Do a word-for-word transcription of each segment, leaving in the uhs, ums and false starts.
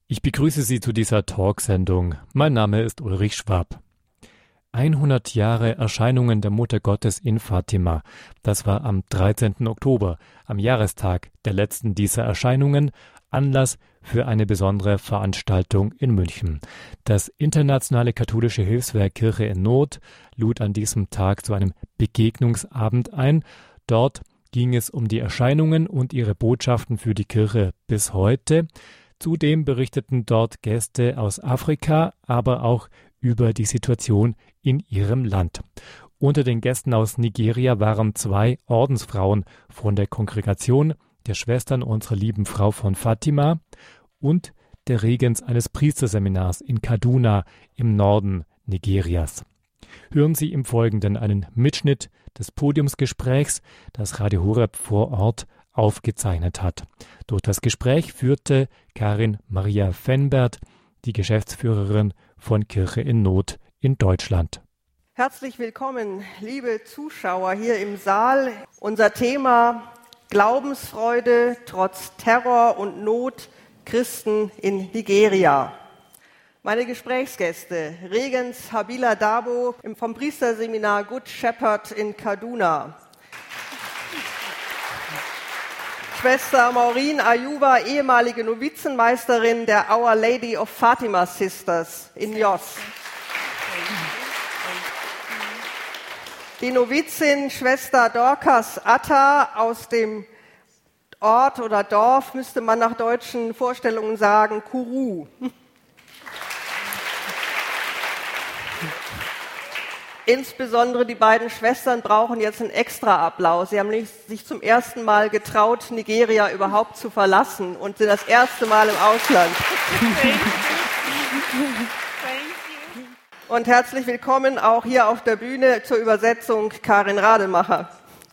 Ich begrüße Sie zu dieser Talksendung. Mein Name ist Ulrich Schwab. hundert Jahre Erscheinungen der Mutter Gottes in Fatima. Das war am dreizehnten Oktober, am Jahrestag der letzten dieser Erscheinungen, Anlass für eine besondere Veranstaltung in München. Das internationale katholische Hilfswerk Kirche in Not lud an diesem Tag zu einem Begegnungsabend ein. Dort ging es um die Erscheinungen und ihre Botschaften für die Kirche bis heute. Zudem berichteten dort Gäste aus Afrika, aber auch über die Situation in ihrem Land. Unter den Gästen aus Nigeria waren zwei Ordensfrauen von der Kongregation der Schwestern unserer lieben Frau von Fatima und der Regens eines Priesterseminars in Kaduna im Norden Nigerias. Hören Sie im Folgenden einen Mitschnitt des Podiumsgesprächs, das Radio Horeb vor Ort aufgezeichnet hat. Durch das Gespräch führte Karin Maria Fenbert, die Geschäftsführerin von Kirche in Not in Deutschland. Herzlich willkommen, liebe Zuschauer hier im Saal. Unser Thema Glaubensfreude trotz Terror und Not Christen in Nigeria. Meine Gesprächsgäste, Regens Habila Dabo vom Priesterseminar Good Shepherd in Kaduna. Schwester Maureen Ayuba, ehemalige Novizenmeisterin der Our Lady of Fatima Sisters in Jos. Die Novizin Schwester Dorcas Atta aus dem Ort oder Dorf, müsste man nach deutschen Vorstellungen sagen, Kuru. Insbesondere die beiden Schwestern brauchen jetzt einen Extra-Applaus. Sie haben sich zum ersten Mal getraut, Nigeria überhaupt zu verlassen und sind das erste Mal im Ausland. Und herzlich willkommen auch hier auf der Bühne zur Übersetzung Karin Rademacher.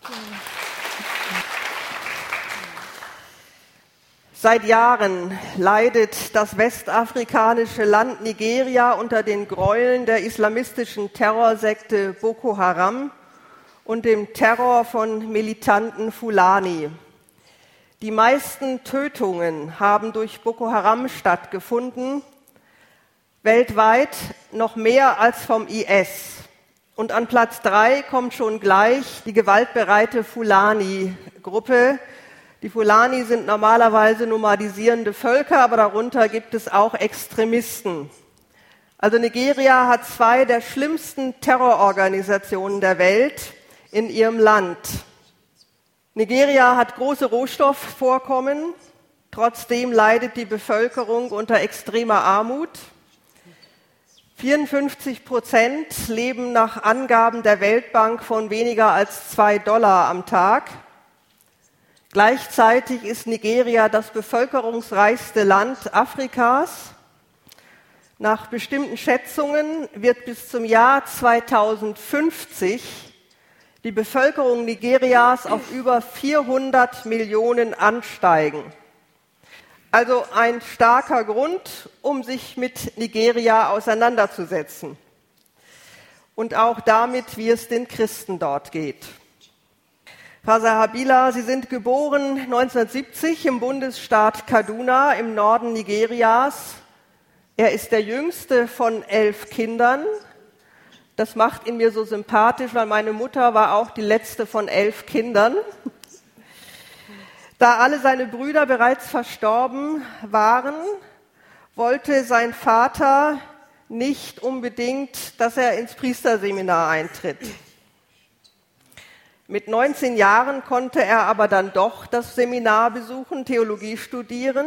Seit Jahren leidet das westafrikanische Land Nigeria unter den Gräueln der islamistischen Terrorsekte Boko Haram und dem Terror von militanten Fulani. Die meisten Tötungen haben durch Boko Haram stattgefunden, weltweit noch mehr als vom I S. Und an Platz drei kommt schon gleich die gewaltbereite Fulani-Gruppe. Die Fulani sind normalerweise nomadisierende Völker, aber darunter gibt es auch Extremisten. Also Nigeria hat zwei der schlimmsten Terrororganisationen der Welt in ihrem Land. Nigeria hat große Rohstoffvorkommen, trotzdem leidet die Bevölkerung unter extremer Armut. vierundfünfzig Prozent leben nach Angaben der Weltbank von weniger als zwei Dollar am Tag. Gleichzeitig ist Nigeria das bevölkerungsreichste Land Afrikas. Nach bestimmten Schätzungen wird bis zum Jahr zweitausendfünfzig die Bevölkerung Nigerias auf über vierhundert Millionen ansteigen. Also ein starker Grund, um sich mit Nigeria auseinanderzusetzen. Und auch damit, wie es den Christen dort geht. Faser Habila, Sie sind geboren neunzehnhundertsiebzig im Bundesstaat Kaduna im Norden Nigerias. Er ist der jüngste von elf Kindern. Das macht ihn mir so sympathisch, weil meine Mutter war auch die letzte von elf Kindern. Da alle seine Brüder bereits verstorben waren, wollte sein Vater nicht unbedingt, dass er ins Priesterseminar eintritt. Mit neunzehn Jahren konnte er aber dann doch das Seminar besuchen, Theologie studieren.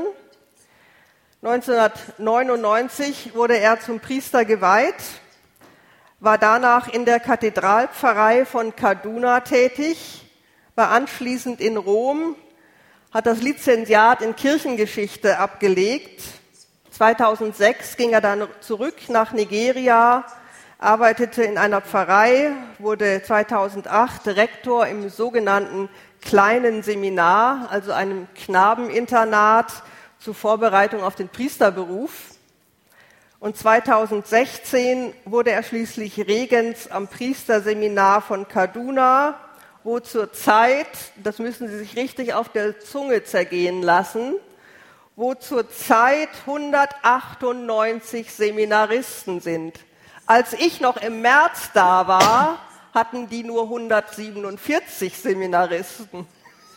neunzehnhundertneunundneunzig wurde er zum Priester geweiht, war danach in der Kathedralpfarrei von Kaduna tätig, war anschließend in Rom, hat das Lizenziat in Kirchengeschichte abgelegt. zweitausendsechs ging er dann zurück nach Nigeria, arbeitete in einer Pfarrei, wurde zweitausendacht Rektor im sogenannten kleinen Seminar, also einem Knabeninternat zur Vorbereitung auf den Priesterberuf. Und zweitausendsechzehn wurde er schließlich Regens am Priesterseminar von Kaduna, wo zur Zeit, das müssen Sie sich richtig auf der Zunge zergehen lassen, wo zurzeit hundertachtundneunzig Seminaristen sind. Als ich noch im März da war, hatten die nur hundertsiebenundvierzig Seminaristen.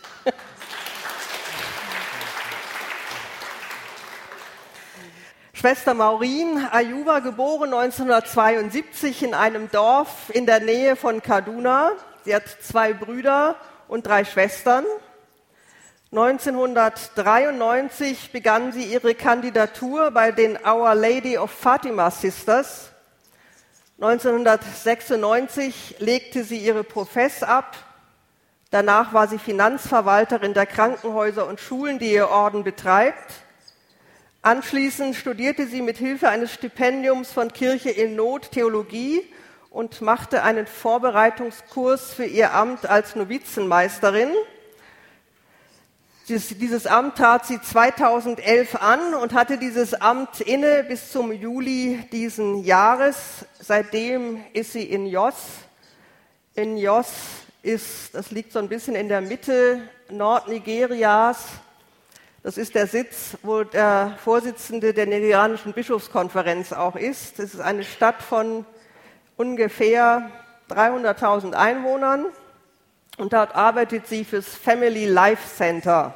Schwester Maureen Ayuba, geboren neunzehnhundertzweiundsiebzig in einem Dorf in der Nähe von Kaduna. Sie hat zwei Brüder und drei Schwestern. neunzehnhundertdreiundneunzig begann sie ihre Kandidatur bei den Our Lady of Fatima Sisters. neunzehnhundertsechsundneunzig legte sie ihre Profess ab. Danach war sie Finanzverwalterin der Krankenhäuser und Schulen, die ihr Orden betreibt. Anschließend studierte sie mit Hilfe eines Stipendiums von Kirche in Not Theologie und machte einen Vorbereitungskurs für ihr Amt als Novizenmeisterin. Dieses, dieses Amt trat sie zweitausendelf an und hatte dieses Amt inne bis zum Juli diesen Jahres. Seitdem ist sie in Jos. In Jos ist, das liegt so ein bisschen in der Mitte Nordnigerias. Das ist der Sitz, wo der Vorsitzende der nigerianischen Bischofskonferenz auch ist. Es ist eine Stadt von ungefähr dreihunderttausend Einwohnern und dort arbeitet sie fürs Family Life Center.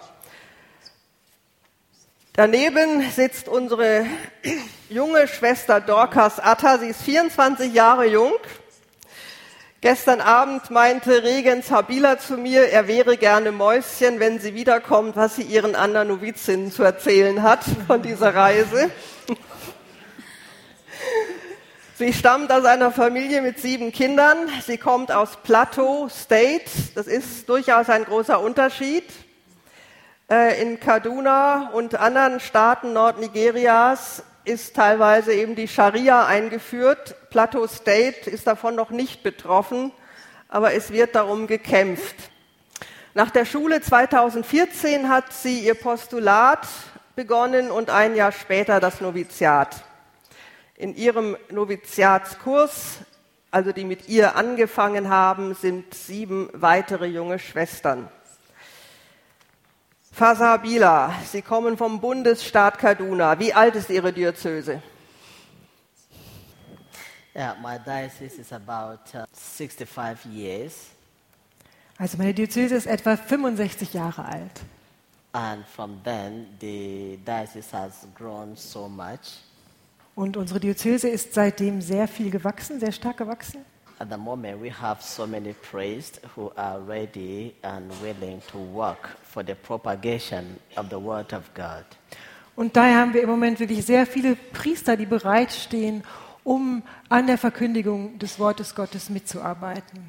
Daneben sitzt unsere junge Schwester Dorcas Atta, sie ist vierundzwanzig Jahre jung. Gestern Abend meinte Regens Habila zu mir, er wäre gerne Mäuschen, wenn sie wiederkommt, was sie ihren anderen Novizinnen zu erzählen hat von dieser Reise. Sie stammt aus einer Familie mit sieben Kindern. Sie kommt aus Plateau State. Das ist durchaus ein großer Unterschied. In Kaduna und anderen Staaten Nordnigerias ist teilweise eben die Scharia eingeführt. Plateau State ist davon noch nicht betroffen, aber es wird darum gekämpft. Nach der Schule zweitausendvierzehn hat sie ihr Postulat begonnen und ein Jahr später das Noviziat. In ihrem Noviziatskurs, also die mit ihr angefangen haben, sind sieben weitere junge Schwestern. Faser Habila, Sie kommen vom Bundesstaat Kaduna. Wie alt ist Ihre Diözese? Yeah, my diocese is about uh, sixty-five years. Also meine Diözese ist etwa fünfundsechzig Jahre alt. And from then, the diocese has grown so much. Und unsere Diözese ist seitdem sehr viel gewachsen, sehr stark gewachsen. At the moment, we have so many priests who are ready and willing to work for the propagation of the Word of God. Und daher haben wir im Moment wirklich sehr viele Priester, die bereitstehen, um an der Verkündigung des Wortes Gottes mitzuarbeiten.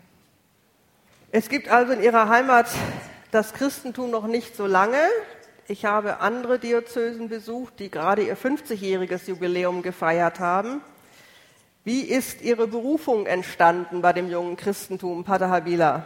Es gibt also in Ihrer Heimat das Christentum noch nicht so lange. Ich habe andere Diözesen besucht, die gerade ihr fünfzigjähriges Jubiläum gefeiert haben. Wie ist Ihre Berufung entstanden bei dem jungen Christentum, Pater Habila?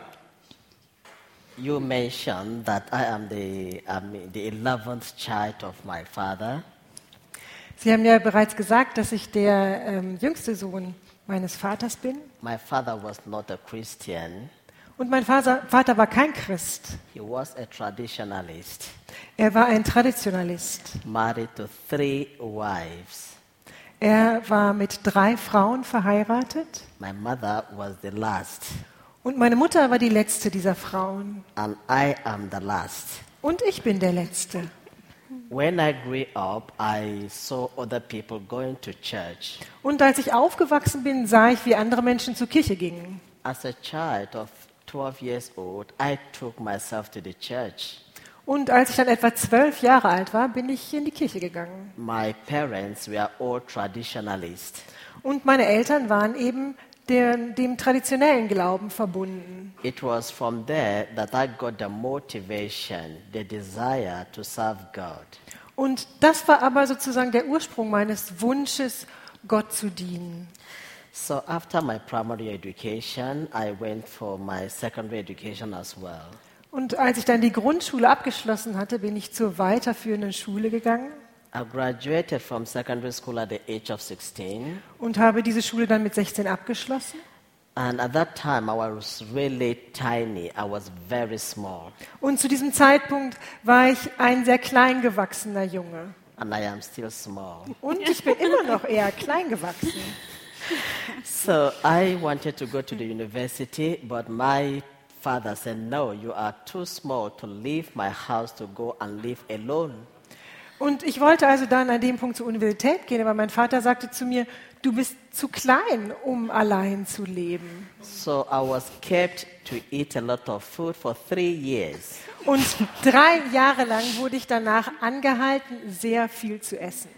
You mentioned that I am the, um, the eleventh child of my father. Sie haben ja bereits gesagt, dass ich der ähm, jüngste Sohn meines Vaters bin. My father was not a Christian. Und mein Vater, Vater war kein Christ. He was a traditionalist. Er war ein Traditionalist. Married to three wives. Er war mit drei Frauen verheiratet. My mother was the last. Und meine Mutter war die letzte dieser Frauen. And I am the last. Und ich bin der Letzte. When I grew up, I saw other people going to church. Und als ich aufgewachsen bin, sah ich, wie andere Menschen zur Kirche gingen. As a child of twelve years old, I took myself to the church. Und als ich dann etwa zwölf Jahre alt war, bin ich in die Kirche gegangen. My parents were all traditionalists. Und meine Eltern waren eben der, dem traditionellen Glauben verbunden. It was from there that I got the motivation, the desire to serve God. Und das war aber sozusagen der Ursprung meines Wunsches, Gott zu dienen. So after my primary education, I went for my secondary education as well. Und als ich dann die Grundschule abgeschlossen hatte, bin ich zur weiterführenden Schule gegangen. I graduated from secondary school at the age of sixteen. Und habe diese Schule dann mit sechzehn abgeschlossen. And at that time, I was really tiny. I was very small. Und zu diesem Zeitpunkt war ich ein sehr klein gewachsener Junge. And I am still small. Und ich bin immer noch eher klein gewachsen. So I wanted to go to the university, but my father said, no, you are too small to leave my house to go and live alone. Und ich wollte also dann an dem Punkt zur Universität gehen, aber mein Vater sagte zu mir, du bist zu klein, um allein zu leben. So I was kept to eat a lot of food for three years. Und drei Jahre lang wurde ich danach angehalten, sehr viel zu essen.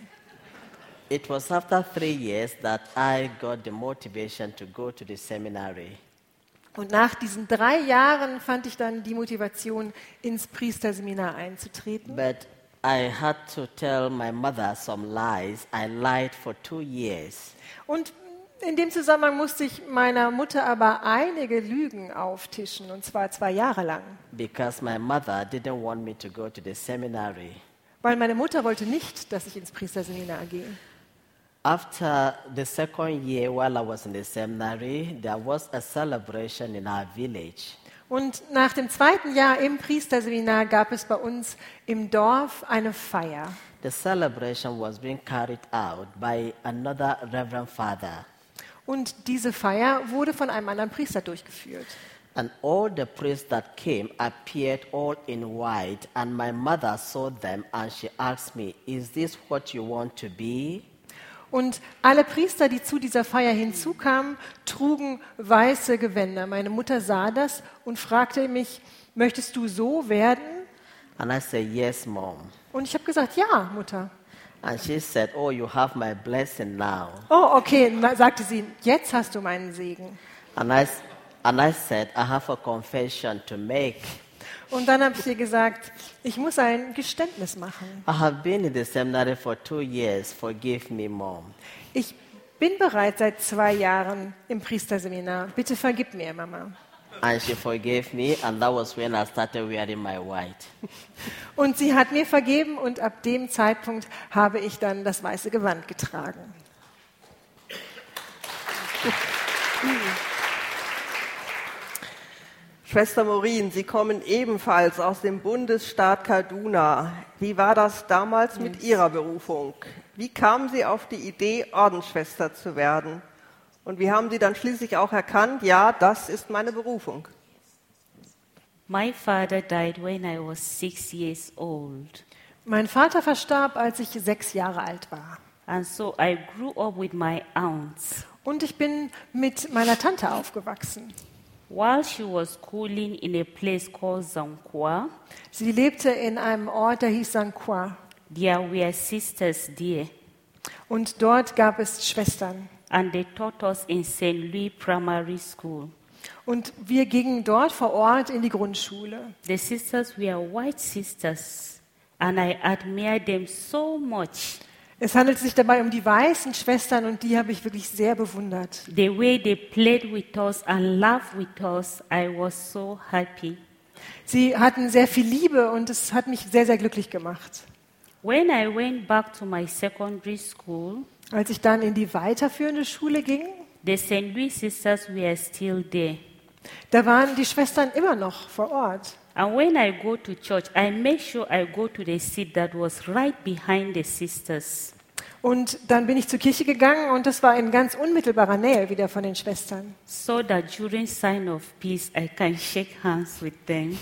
It was after three years that I got the motivation to go to the seminary. Und nach diesen drei Jahren fand ich dann die Motivation, ins Priesterseminar einzutreten. But I had to tell my mother some lies. I lied for two years. Und in dem Zusammenhang musste ich meiner Mutter aber einige Lügen auftischen, und zwar zwei Jahre lang. Because my mother didn't want me to go to the seminary. Weil meine Mutter wollte nicht, dass ich ins Priesterseminar gehe. After the second year, while I was in the seminary, there was a celebration in our village. Und nach dem zweiten Jahr im Priesterseminar gab es bei uns im Dorf eine Feier. The celebration was being carried out by another Reverend Father. Und diese Feier wurde von einem anderen Priester durchgeführt. And all the priests that came appeared all in white, and my mother saw them and she asked me, "Is this what you want to be?" Und alle Priester, die zu dieser Feier hinzukamen, trugen weiße Gewänder. Meine Mutter sah das und fragte mich, möchtest du so werden? And I said, "Yes, Mom." Und ich habe gesagt, ja, Mutter. And she said, "Oh, you have my blessing now." Oh, okay, na, sagte sie, jetzt hast du meinen Segen. And I, and I said, "I have a confession to make." Und dann habe ich ihr gesagt, ich muss ein Geständnis machen. I have been in the seminary for two years. Forgive me, Mom. Ich bin bereits seit zwei Jahren im Priesterseminar. Bitte vergib mir, Mama. And she forgave me, and that was when I started wearing my white. Und sie hat mir vergeben und ab dem Zeitpunkt habe ich dann das weiße Gewand getragen. Schwester Maureen, Sie kommen ebenfalls aus dem Bundesstaat Kaduna. Wie war das damals mit Ihrer Berufung? Wie kamen Sie auf die Idee, Ordensschwester zu werden? Und wie haben Sie dann schließlich auch erkannt, ja, das ist meine Berufung? My father died when I was six years old. Mein Vater verstarb, als ich sechs Jahre alt war. And so I grew up with my aunts. Und ich bin mit meiner Tante aufgewachsen. While she was schooling in a place called Zankwa, Sie lebte in einem Ort, der hieß Zankwa. there were sisters there, Und dort gab es Schwestern. and they taught us in Saint Louis Primary School. Und wir gingen dort vor Ort in die Grundschule. The sisters were white sisters, and I admired them so much. Es handelt sich dabei um die weißen Schwestern und die habe ich wirklich sehr bewundert. The way they played with us and laughed with us, I was so happy. Sie hatten sehr viel Liebe und es hat mich sehr, sehr glücklich gemacht. When I went back to my secondary school, Als ich dann in die weiterführende Schule ging, the Saint Louis sisters were still there. da waren die Schwestern immer noch vor Ort. And when I go to church, I make sure I go to the seat that was right behind the sisters. Und dann bin ich zur Kirche gegangen und das war in ganz unmittelbarer Nähe wieder von den Schwestern. So that during sign of peace, I can shake hands with them.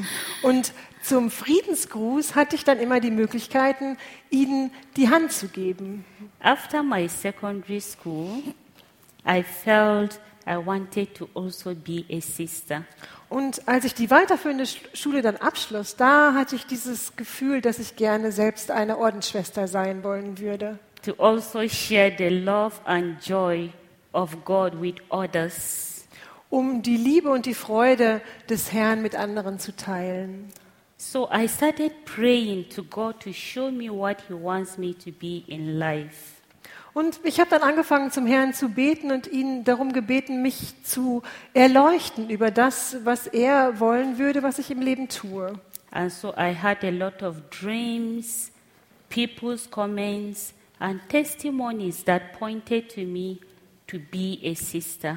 Und zum Friedensgruß hatte ich dann immer die Möglichkeiten, ihnen die Hand zu geben. After my secondary school, I felt I wanted to also be a sister. Und als ich die weiterführende Sch- Schule dann abschloss, da hatte ich dieses Gefühl, dass ich gerne selbst eine Ordensschwester sein wollen würde. To also share the love and joy of God with others. Um die Liebe und die Freude des Herrn mit anderen zu teilen. So I started praying to God to show me what He wants me to be in life. Und ich habe dann angefangen, zum Herrn zu beten und ihn darum gebeten, mich zu erleuchten über das, was er wollen würde, was ich im Leben tue. And so I had a lot of dreams, people's comments, and testimonies that pointed to me to be a sister.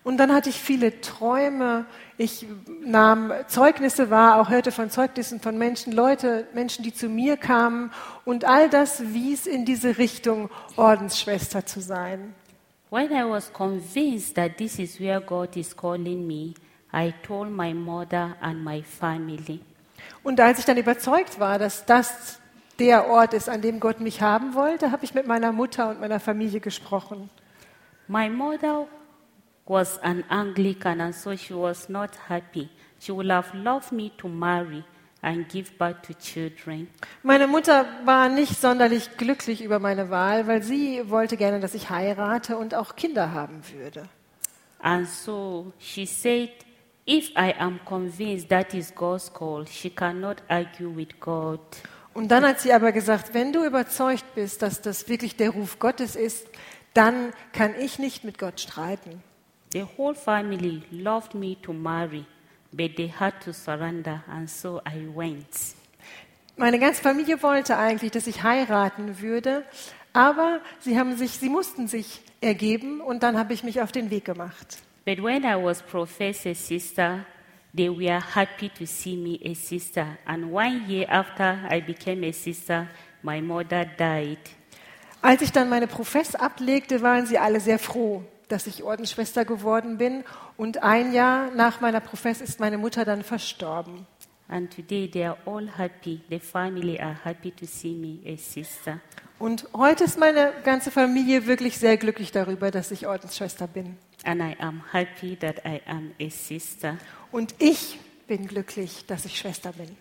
Und dann hatte ich viele Träume. Ich nahm Zeugnisse wahr, auch hörte von Zeugnissen von Menschen, Leute, Menschen, die zu mir kamen. Und all das wies in diese Richtung, Ordensschwester zu sein. When I was convinced that this is where God is calling me, I told my mother and my family. Und als ich dann überzeugt war, dass das der Ort ist, an dem Gott mich haben wollte, habe ich mit meiner Mutter und meiner Familie gesprochen. My mother was an Anglican, and so she was not happy. She would have loved me to marry and give birth to children. Meine Mutter war nicht sonderlich glücklich über meine Wahl, weil sie wollte gerne, dass ich heirate und auch Kinder haben würde. And so she said, if I am convinced that is God's call, she cannot argue with God. Und dann hat sie aber gesagt, wenn du überzeugt bist, dass das wirklich der Ruf Gottes ist, dann kann ich nicht mit Gott streiten. The whole family loved me to marry, but they had to surrender, and so I went. Meine ganze Familie wollte eigentlich, dass ich heiraten würde, aber sie haben sich, sie mussten sich ergeben und dann habe ich mich auf den Weg gemacht. But when I was professed a sister, they were happy to see me a sister. And one year after I became a sister, my mother died. Als ich dann meine Profess ablegte, waren sie alle sehr froh, dass ich Ordensschwester geworden bin. Und ein Jahr nach meiner Profess ist meine Mutter dann verstorben. And today they are all happy. The family are happy to see me a sister. Und heute ist meine ganze Familie wirklich sehr glücklich darüber, dass ich Ordensschwester bin. And I am happy that I am a sister. Und ich bin glücklich, dass ich Schwester bin.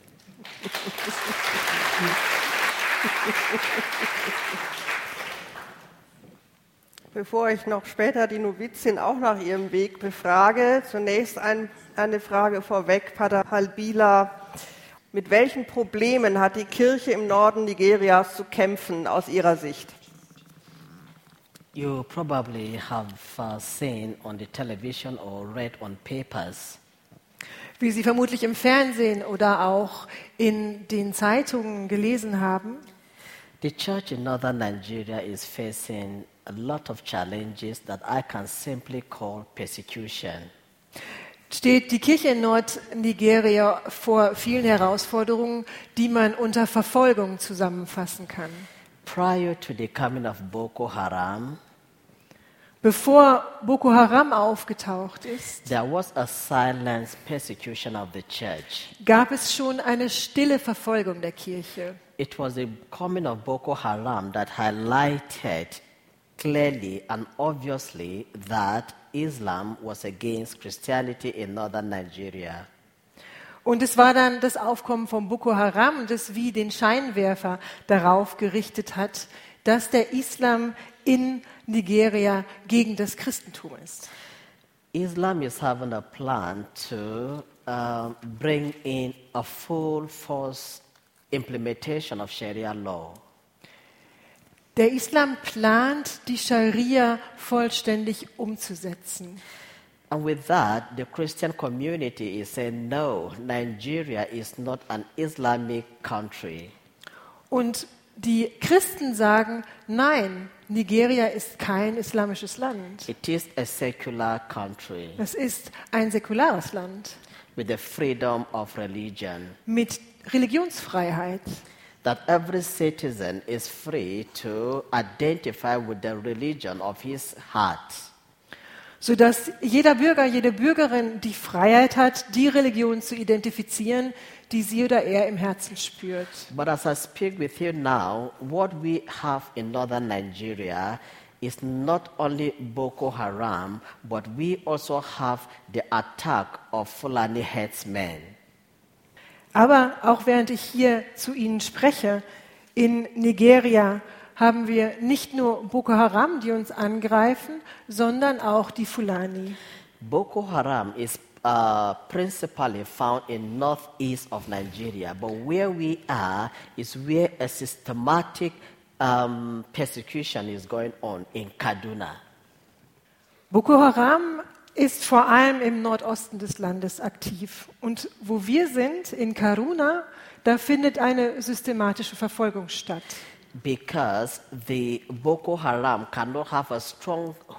Bevor ich noch später die Novizin auch nach ihrem Weg befrage, zunächst ein, eine Frage vorweg, Pater Halbila. Mit welchen Problemen hat die Kirche im Norden Nigerias zu kämpfen aus Ihrer Sicht? You probably have uh, seen on the television or read on papers Wie Sie vermutlich im Fernsehen oder auch in den Zeitungen gelesen haben, the church in northern Nigeria is facing a lot of challenges that I can simply call persecution. steht die Kirche in Nordnigeria vor vielen Herausforderungen, die man unter Verfolgung zusammenfassen kann. Prior to the coming of Boko Haram, Bevor Boko Haram aufgetaucht ist, there was a silent persecution of the church. gab es schon eine stille Verfolgung der Kirche. It was the coming of Boko Haram that highlighted clearly and obviously that Islam was against Christianity in northern Nigeria. Und es war dann das Aufkommen von Boko Haram, das wie den Scheinwerfer darauf gerichtet hat, dass der Islam in Nigeria gegen das Christentum ist. Islam is having a plan to uh, bring in a full force implementation of Sharia law. Der Islam plant, die Scharia vollständig umzusetzen. And with that, the Christian community is saying, no, Nigeria is not an Islamic country. Und die Christen sagen, nein, Nigeria ist kein islamisches Land. It is a secular country Es ist ein säkulares Land with the freedom of religion, mit Religionsfreiheit, that every citizen is free to identify with the religion of his heart. sodass jeder Bürger, jede Bürgerin die Freiheit hat, die Religion zu identifizieren, die sie oder er im Herzen spürt. But as I speak with you now, what we have in northern Nigeria is not only Boko Haram, but we also have the attack of Fulani headsmen. Aber auch während ich hier zu Ihnen spreche, in Nigeria haben wir nicht nur Boko Haram, die uns angreifen, sondern auch die Fulani. Boko Haram is uh, principally found in northeast of Nigeria, but where we are is where a systematic um, persecution is going on in Kaduna. Boko Haram ist vor allem im Nordosten des Landes aktiv. Und wo wir sind, in Karuna, da findet eine systematische Verfolgung statt. Because the Boko Haram cannot have a strong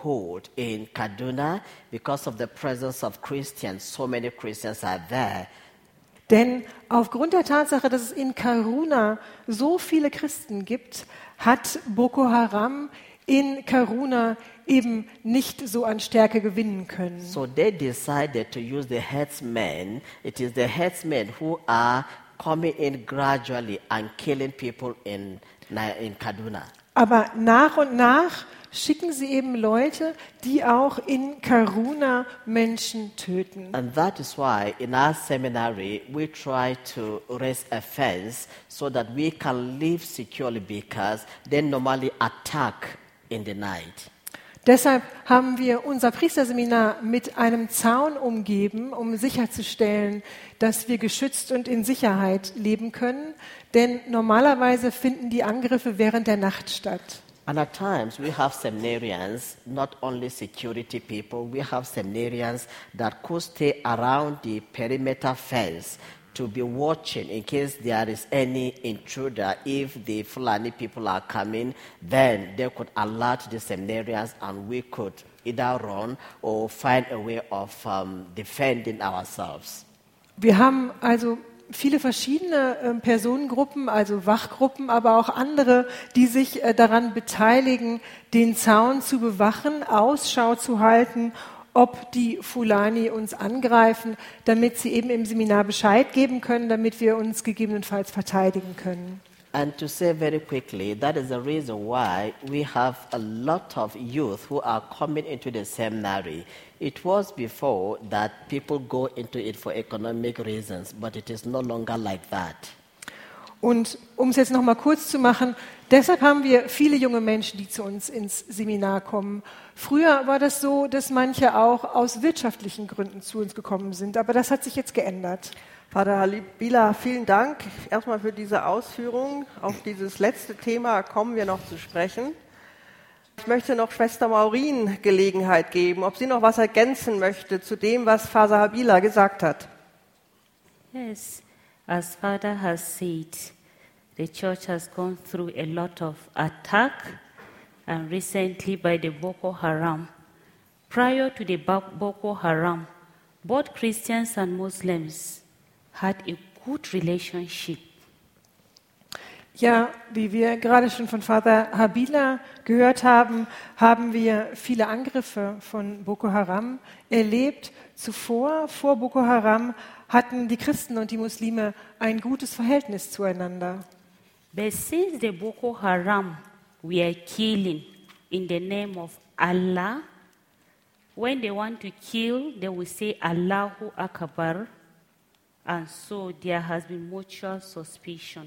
hold in Kaduna because of the presence of Christians. So many Christians are there. Denn aufgrund der Tatsache, dass es in Karuna so viele Christen gibt, hat Boko Haram in Karuna eben nicht so an Stärke gewinnen können. So they decided to use the herdsmen. It is the herdsmen who are coming in gradually and killing people in, in Kaduna. Aber nach und nach schicken sie eben Leute, die auch in Karuna Menschen töten. And that is why in our seminary we try to raise a fence so that we can live securely, because they normally attack in the night. Deshalb haben wir unser Priesterseminar mit einem Zaun umgeben, um sicherzustellen, dass wir geschützt und in Sicherheit leben können. Denn normalerweise finden die Angriffe während der Nacht statt. And at times we have seminarians, not only security people, we have seminarians that could stay around the perimeter fence to be watching in case there is any intruder. If the Fulani people are coming, then they could alert the seminarians and we could either run or find a way of um, defending ourselves. Wir haben also viele verschiedene äh, Personengruppen, also Wachgruppen, aber auch andere, die sich äh, daran beteiligen, den Zaun zu bewachen, Ausschau zu halten, ob die Fulani uns angreifen, damit sie eben im Seminar Bescheid geben können, damit wir uns gegebenenfalls verteidigen können. And to say very quickly, that is the reason why we have a lot of youth who are coming into the seminary. It was before that people go into it for economic reasons, but it is no longer like that. Und um es jetzt noch mal kurz zu machen, deshalb haben wir viele junge Menschen, die zu uns ins Seminar kommen. Früher war das so, dass manche auch aus wirtschaftlichen Gründen zu uns gekommen sind, aber das hat sich jetzt geändert. Vater Habila, vielen Dank erstmal für diese Ausführungen. Auf dieses letzte Thema kommen wir noch zu sprechen. Ich möchte noch Schwester Maureen Gelegenheit geben, ob sie noch was ergänzen möchte zu dem, was Vater Habila gesagt hat. Yes, as Father has said, the church has gone through a lot of attack, and recently by the Boko Haram. Prior to the Boko Haram, both Christians and Muslims had a good relationship. Ja, wie wir gerade schon von Vater Habila gehört haben, haben wir viele Angriffe von Boko Haram erlebt. Zuvor, vor Boko Haram, hatten die Christen und die Muslime ein gutes Verhältnis zueinander. But since the Boko Haram were killing in the name of Allah, when they want to kill, they will say Allahu Akbar, and so there has been mutual suspicion.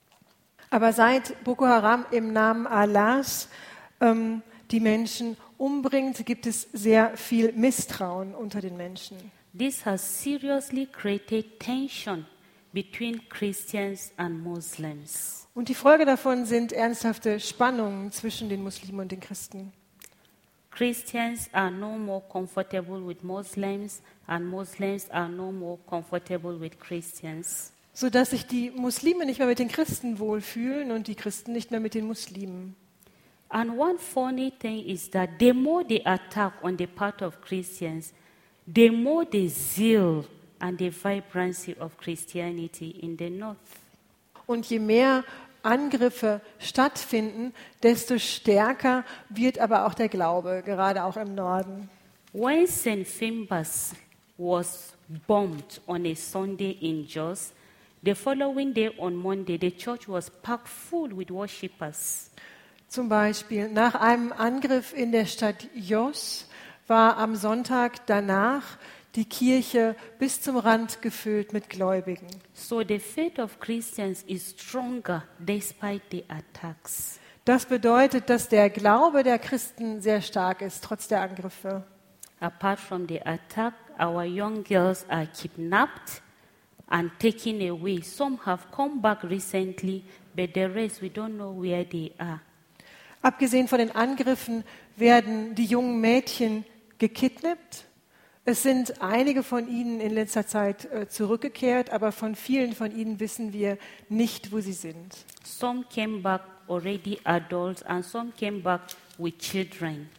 Aber seit Boko Haram im Namen Allahs ähm, die Menschen umbringt, gibt es sehr viel Misstrauen unter den Menschen. This has seriously created tension between Christians and Muslims. Und die Folge davon sind ernsthafte Spannungen zwischen den Muslimen und den Christen. Christians are no more comfortable with Muslims, and Muslims are no more comfortable with Christians. Sodass sich die Muslime nicht mehr mit den Christen wohlfühlen und die Christen nicht mehr mit den Muslimen. And one funny thing is that the more they attack on the part of Christians, the more the zeal and the vibrancy of Christianity in the north. Und je mehr Angriffe stattfinden, desto stärker wird aber auch der Glaube, gerade auch im Norden. When Saint Finbas was bombed on a Sunday in Jos, the following day on Monday, the church was packed full with worshippers. Zum Beispiel nach einem Angriff in der Stadt Jos war am Sonntag danach die Kirche bis zum Rand gefüllt mit Gläubigen. So the faith of Christians is stronger despite the attacks. Das bedeutet, dass der Glaube der Christen sehr stark ist, trotz der Angriffe. Apart from the attack, our young girls are kidnapped and taken away. Some have come back recently, but the rest, we don't know where they are. Abgesehen von den Angriffen werden die jungen Mädchen gekidnappt. Es sind einige von ihnen in letzter Zeit äh, zurückgekehrt, aber von vielen von ihnen wissen wir nicht, wo sie sind. Some came back already adults and some came back with children.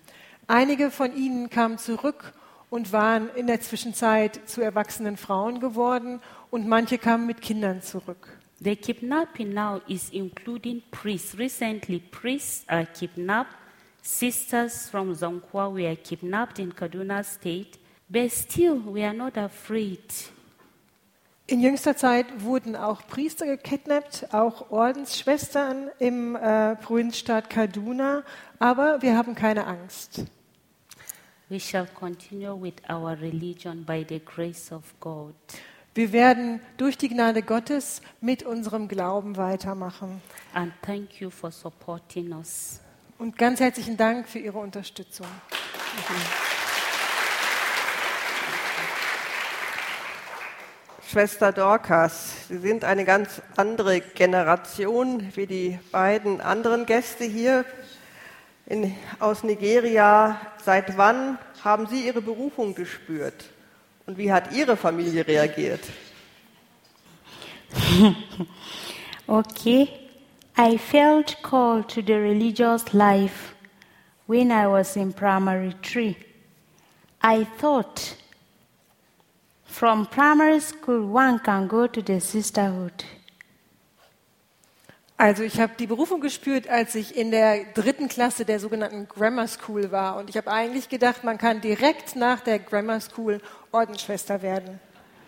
einige von ihnen kamen zurück und waren in der Zwischenzeit zu erwachsenen Frauen geworden und manche kamen mit Kindern zurück. The kidnapping now is including priests. Recently, priests are kidnapped. Sisters from Zonkwa were kidnapped in Kaduna State. But still, we are not afraid. In jüngster Zeit wurden auch Priester gekidnappt, auch Ordensschwestern im äh, Provinzstaat Kaduna, aber wir haben keine Angst. We shall continue with our religion by the grace of God. Wir werden durch die Gnade Gottes mit unserem Glauben weitermachen. And thank you for supporting us. Und ganz herzlichen Dank für Ihre Unterstützung. Schwester Dorcas, Sie sind eine ganz andere Generation wie die beiden anderen Gäste hier in, aus Nigeria. Seit wann haben Sie Ihre Berufung gespürt? Und wie hat Ihre Familie reagiert? Okay, I felt called to the religious life when I was in primary three. I thought from primary school one can go to the sisterhood. Also ich habe die Berufung gespürt, als ich in der dritten Klasse der sogenannten Grammar School war. Und ich habe eigentlich gedacht, man kann direkt nach der Grammar School Ordensschwester werden.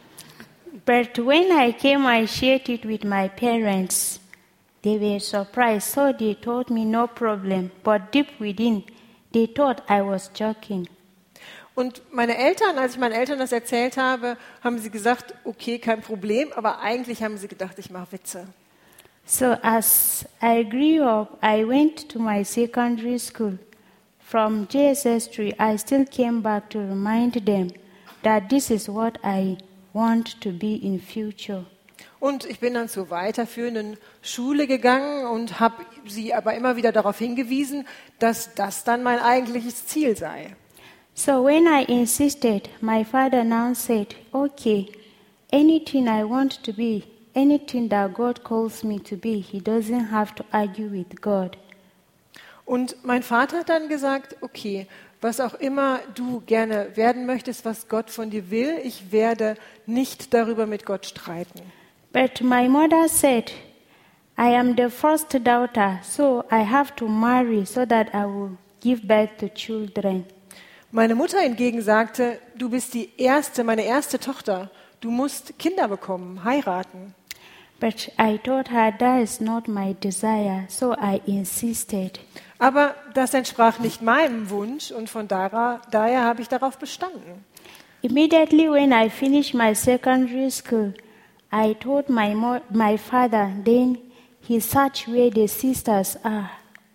But when I came, I shared it with my parents. They were surprised, so they told me no problem. But deep within, they thought I was joking. Und meine Eltern, als ich meinen Eltern das erzählt habe, haben sie gesagt, okay, kein Problem. Aber eigentlich haben sie gedacht, ich mache Witze. So as I grew up, I went to my secondary school. From J S S three, I still came back to remind them that this is what I want to be in future. Und ich bin dann zur weiterführenden Schule gegangen und habe sie aber immer wieder darauf hingewiesen, dass das dann mein eigentliches Ziel sei. So when I insisted, my father now said, okay, anything I want to be, anything that God calls me to be, he doesn't have to argue with God. Und mein Vater hat dann gesagt, okay, was auch immer du gerne werden möchtest, was Gott von dir will, ich werde nicht darüber mit Gott streiten. But my mother said, I am the first daughter, so I have to marry so that I will give birth to children. Meine Mutter hingegen sagte, du bist die erste, meine erste Tochter, du musst Kinder bekommen, heiraten. But I told her that is not my desire, so I insisted. Aber das entsprach nicht meinem Wunsch und von daher, daher habe ich darauf bestanden. Immediately when I finished my secondary school, I told my, mo- my father, then he searched where the sisters are.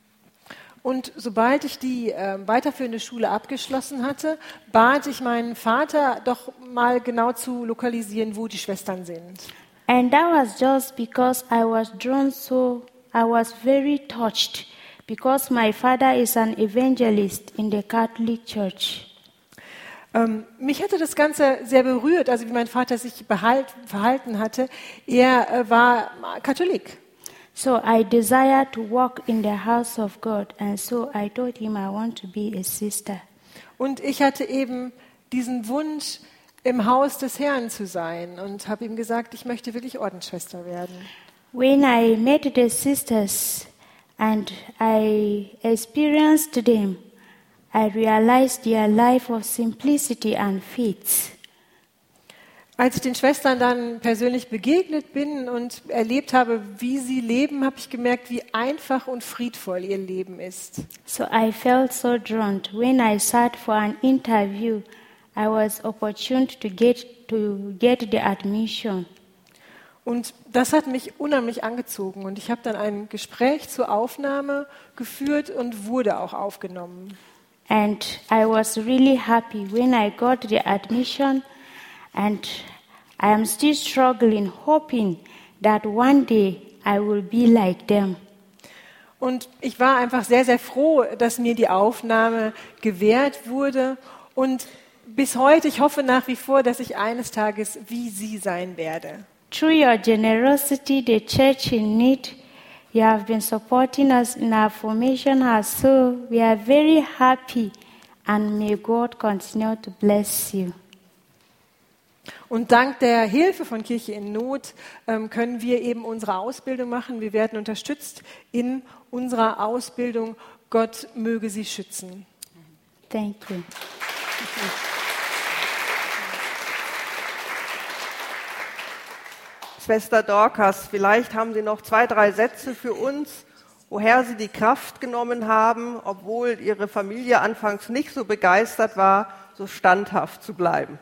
Und sobald ich die äh, weiterführende Schule abgeschlossen hatte, bat ich meinen Vater, doch mal genau zu lokalisieren, wo die Schwestern sind. And that was just because I was drawn so, I was very touched, because my father is an evangelist in the Catholic Church. Ähm, mich hatte das Ganze sehr berührt, also wie mein Vater sich behalt, verhalten hatte. Er äh, war Katholik. So I desired to walk in the house of God, and so I told him I want to be a sister. Und ich hatte eben diesen Wunsch, im Haus des Herrn zu sein und habe ihm gesagt, ich möchte wirklich Ordensschwester werden. When I met the sisters and I experienced them, I realized their life of simplicity and faith. Als ich den Schwestern dann persönlich begegnet bin und erlebt habe, wie sie leben, habe ich gemerkt, wie einfach und friedvoll ihr Leben ist. So I felt so drawn. When I sat for an interview, I was opportuned to get to get the admission. Und das hat mich unheimlich angezogen und ich habe dann ein Gespräch zur Aufnahme geführt und wurde auch aufgenommen. And I was really happy when I got the admission, and I am still struggling, hoping that one day I will be like them. Und ich war einfach sehr, sehr froh, dass mir die Aufnahme gewährt wurde. Und bis heute, ich hoffe nach wie vor, dass ich eines Tages wie sie sein werde. Through your generosity, the church in need, you have been supporting us in our formation house, so we are very happy and may God continue to bless you. Und dank der Hilfe von Kirche in Not ähm, können wir eben unsere Ausbildung machen. Wir werden unterstützt in unserer Ausbildung. Gott möge sie schützen. Thank you. Schwester Dorcas, vielleicht haben Sie noch zwei, drei Sätze für uns, woher Sie die Kraft genommen haben, obwohl Ihre Familie anfangs nicht so begeistert war, so standhaft zu bleiben.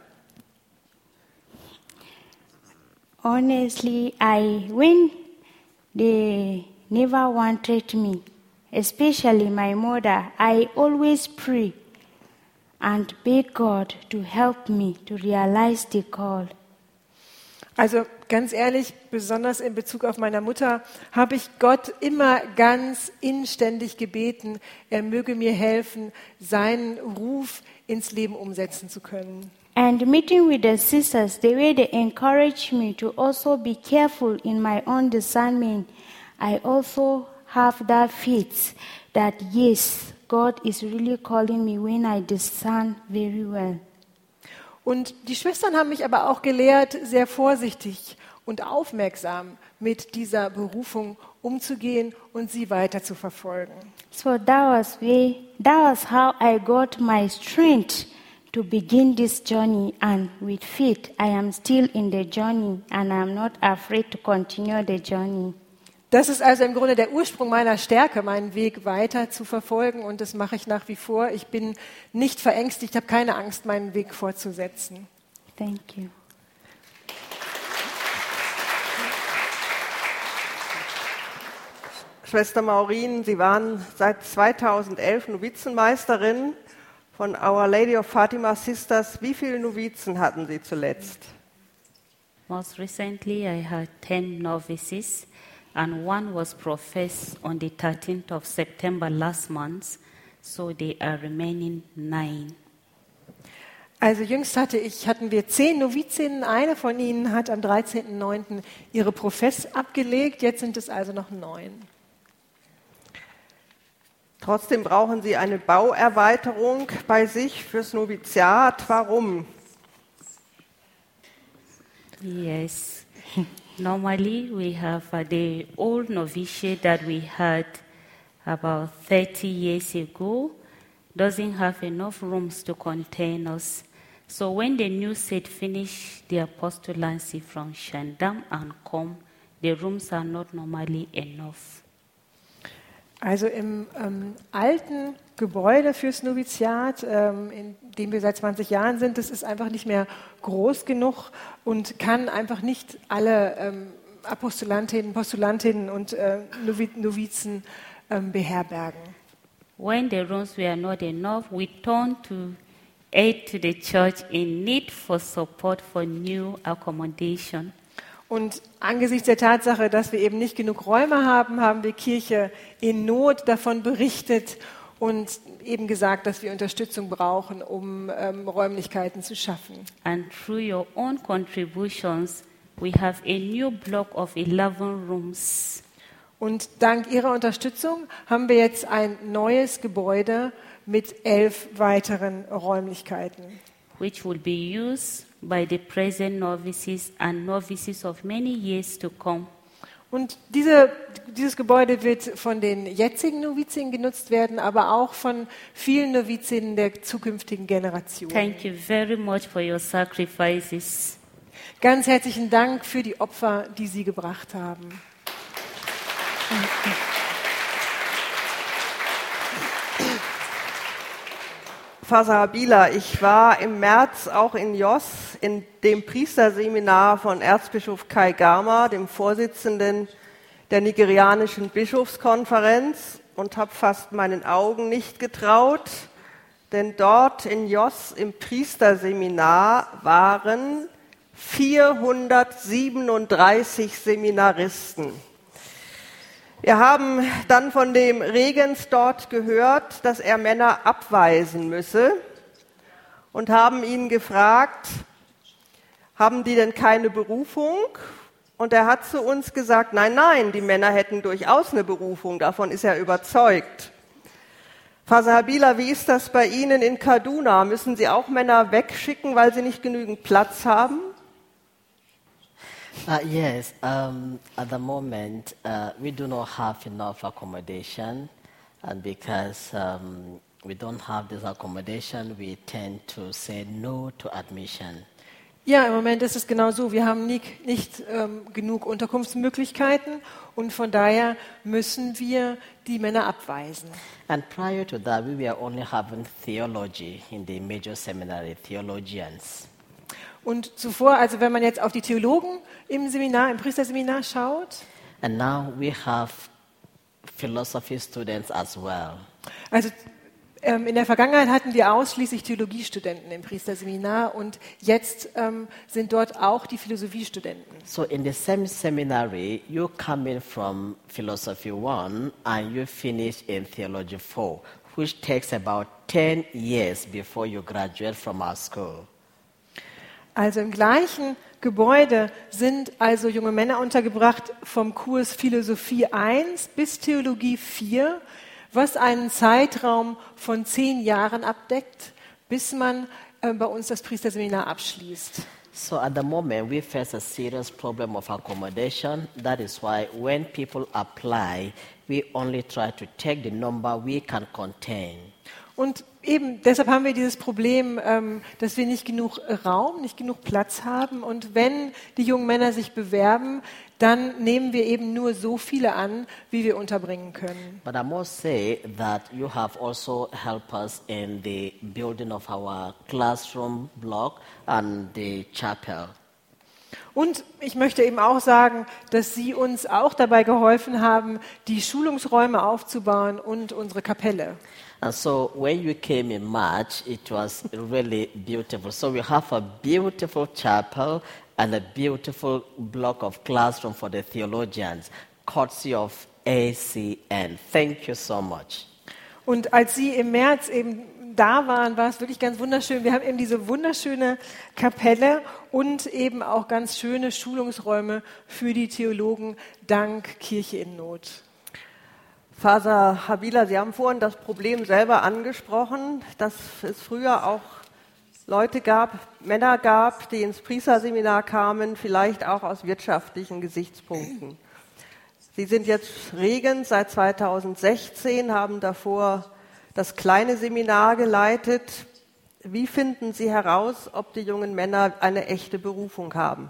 Honestly, I when they never wanted me, especially my mother, I always pray and beg God to help me to realize the call. Also ganz ehrlich, besonders in Bezug auf meine Mutter, habe ich Gott immer ganz inständig gebeten, er möge mir helfen, seinen Ruf ins Leben umsetzen zu können. And meeting with the sisters, the way they encourage me to also be careful in my own discernment, I also have that faith that yes, God is really calling me when I discern very well. Und die Schwestern haben mich aber auch gelehrt, sehr vorsichtig und aufmerksam mit dieser Berufung umzugehen und sie weiter zu verfolgen. So that was way, that was how I got my strength to begin this journey, and with faith I am still in the journey and I am not afraid to continue the journey. Das ist also im Grunde der Ursprung meiner Stärke, meinen Weg weiter zu verfolgen, und das mache ich nach wie vor. Ich bin nicht verängstigt, habe keine Angst, meinen Weg fortzusetzen. Thank you. Schwester Maureen, Sie waren seit zweitausendelf Novizenmeisterin von Our Lady of Fatima Sisters. Wie viele Novizen hatten Sie zuletzt? Most recently, I had ten novices, and one was professed on the thirteenth of September last month, so they are remaining nine. Also jüngst hatte ich, hatten wir zehn Novizinnen, eine von ihnen hat am dreizehnten neunten ihre Profess abgelegt, jetzt sind es also noch neun. Trotzdem brauchen Sie eine Bauerweiterung bei sich fürs Noviziat. Warum? Yes. Normally, we have uh, the old novitiate that we had about thirty years ago doesn't have enough rooms to contain us. So when the new set finish the apostolancy from Shandam and come, the rooms are not normally enough. Also im ähm, alten Gebäude fürs Noviziat, ähm, in dem wir seit zwanzig Jahren sind, das ist einfach nicht mehr groß genug und kann einfach nicht alle ähm, Apostolantinnen, Postulantinnen und äh, Novizen ähm, beherbergen. When the rooms were not enough, we turned to aid to the church in need for support for new accommodation. Und angesichts der Tatsache, dass wir eben nicht genug Räume haben, haben wir Kirche in Not davon berichtet und eben gesagt, dass wir Unterstützung brauchen, um ähm, Räumlichkeiten zu schaffen. And through your own contributions, we have a new block of eleven rooms. Und dank Ihrer Unterstützung haben wir jetzt ein neues Gebäude mit elf weiteren Räumlichkeiten, which will be used by the present novices and novices of many years to come. Und diese, dieses Gebäude wird von den jetzigen Novizinnen genutzt werden, aber auch von vielen Novizinnen der zukünftigen Generation. Thank you very much for your sacrifices. Ganz herzlichen Dank für die Opfer, die Sie gebracht haben. Faser Habila, ich war im März auch in Jos, in dem Priesterseminar von Erzbischof Kai Gama, dem Vorsitzenden der nigerianischen Bischofskonferenz, und habe fast meinen Augen nicht getraut, denn dort in Jos im Priesterseminar waren vierhundertsiebenunddreißig Seminaristen. Wir haben dann von dem Regens dort gehört, dass er Männer abweisen müsse, und haben ihn gefragt, haben die denn keine Berufung? Und er hat zu uns gesagt, nein, nein, die Männer hätten durchaus eine Berufung, davon ist er überzeugt. Faser Habila, wie ist das bei Ihnen in Kaduna? Müssen Sie auch Männer wegschicken, weil sie nicht genügend Platz haben? Uh, yes, um, at the moment, uh, we do not have enough accommodation, and because um, we don't have this accommodation, we tend to say no to admission. Ja, im Moment ist es genau so. Wir haben nicht, nicht ähm, genug Unterkunftsmöglichkeiten und von daher müssen wir die Männer abweisen. And prior to that, we were only having theology in the major seminary, theologians. Und zuvor, also wenn man jetzt auf die Theologen im Seminar, im Priesterseminar schaut, And now we have philosophy students as well. also ähm, in der Vergangenheit hatten wir ausschließlich Theologiestudenten im Priesterseminar und jetzt ähm, sind dort auch die Philosophiestudenten. So in the same seminary, you come in from philosophy one and you finish in theology four, which takes about ten years before you graduate from our school. Also im gleichen Gebäude sind also junge Männer untergebracht vom Kurs Philosophie eins bis Theologie vier, was einen Zeitraum von zehn Jahren abdeckt, bis man äh, bei uns das Priesterseminar abschließt. So at the moment, we face a serious problem of accommodation. That is why when people apply, we only try to take the number we can contain. Und eben deshalb haben wir dieses Problem, ähm, dass wir nicht genug Raum, nicht genug Platz haben. Und wenn die jungen Männer sich bewerben, dann nehmen wir eben nur so viele an, wie wir unterbringen können. But I must say that you have also helped us in the building of our classroom block and the chapel. Und ich möchte eben auch sagen, dass Sie uns auch dabei geholfen haben, die Schulungsräume aufzubauen und unsere Kapelle. And so when you came in March, it was really beautiful. So we have a beautiful chapel and a beautiful block of classroom for the theologians, courtesy of A C N. Thank you so much. Und als Sie im März eben da waren, war es wirklich ganz wunderschön. Wir haben eben diese wunderschöne Kapelle und eben auch ganz schöne Schulungsräume für die Theologen dank Kirche in Not. Faser Habila, Sie haben vorhin das Problem selber angesprochen, dass es früher auch Leute gab, Männer gab, die ins Priesterseminar kamen, vielleicht auch aus wirtschaftlichen Gesichtspunkten. Sie sind jetzt Regens seit zweitausendsechzehn, haben davor das kleine Seminar geleitet. Wie finden Sie heraus, ob die jungen Männer eine echte Berufung haben?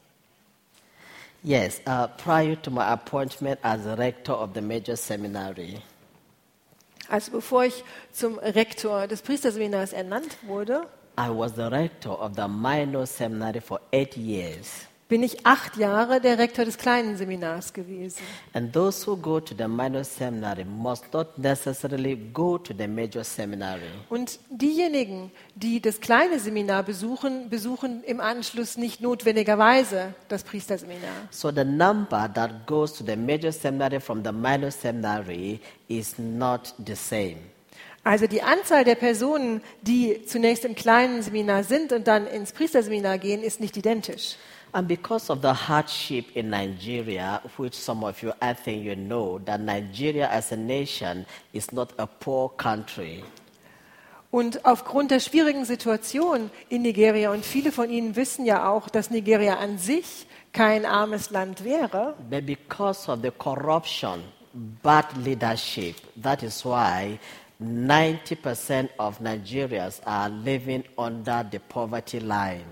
Yes, uh, prior to my appointment as the rector of the major seminary, Also bevor ich zum Rektor des Priesterseminars ernannt wurde, I was the rector of the minor seminary for eight years. bin ich acht Jahre der Rektor des kleinen Seminars gewesen. And those who go to the minor seminary must not necessarily go to the major seminary. Und diejenigen, die das kleine Seminar besuchen, besuchen im Anschluss nicht notwendigerweise das Priesterseminar. So the number that goes to the major seminary from the minor seminary is not the same. Also die Anzahl der Personen, die zunächst im kleinen Seminar sind und dann ins Priesterseminar gehen, ist nicht identisch. And because of the hardship in Nigeria, which some of you, I think you know, that Nigeria as a nation is not a poor country. Und aufgrund der schwierigen Situation in Nigeria, und viele von Ihnen wissen ja auch, dass Nigeria an sich kein armes Land wäre, But because of the corruption, bad leadership, that is why ninety percent of Nigerians are living under the poverty line.